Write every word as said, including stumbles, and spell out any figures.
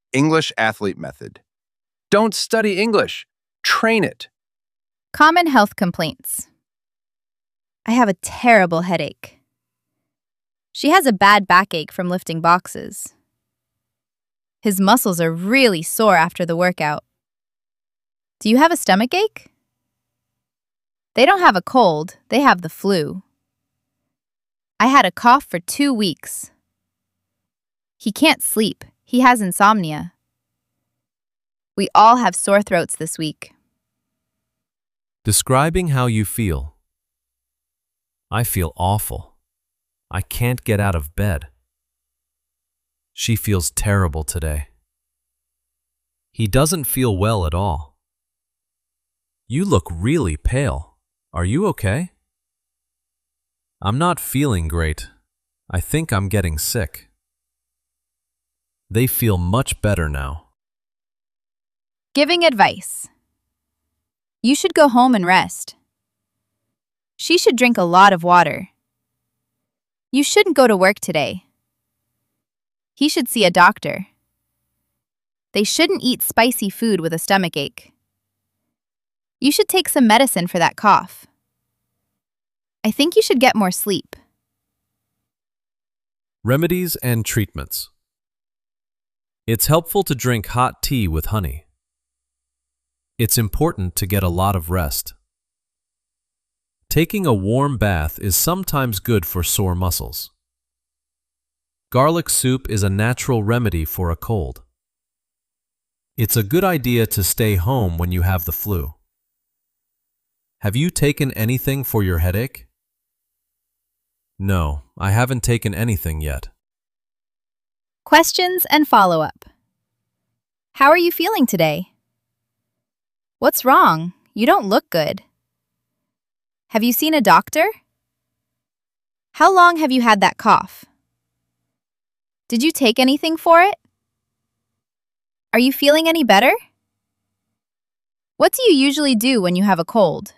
English athlete method. Don't study English. Train it. Common health complaints. I have a terrible headache. She has a bad backache from lifting boxes. His muscles are really sore after the workout. Do you have a stomach ache? They don't have a cold, they have the flu. I had a cough for two weeks. He can't sleep. He has insomnia. We all have sore throats this week. Describing how you feel. I feel awful. I can't get out of bed. She feels terrible today. He doesn't feel well at all. You look really pale. Are you okay? I'm not feeling great. I think I'm getting sick. They feel much better now. Giving advice. You should go home and rest. She should drink a lot of water. You shouldn't go to work today. He should see a doctor. They shouldn't eat spicy food with a stomachache. You should take some medicine for that cough. I think you should get more sleep. Remedies and treatments. It's helpful to drink hot tea with honey. It's important to get a lot of rest. Taking a warm bath is sometimes good for sore muscles. Garlic soup is a natural remedy for a cold. It's a good idea to stay home when you have the flu. Have you taken anything for your headache? No, I haven't taken anything yet. Questions and follow-up. How are you feeling today? What's wrong? You don't look good. Have you seen a doctor? How long have you had that cough? Did you take anything for it? Are you feeling any better? What do you usually do when you have a cold?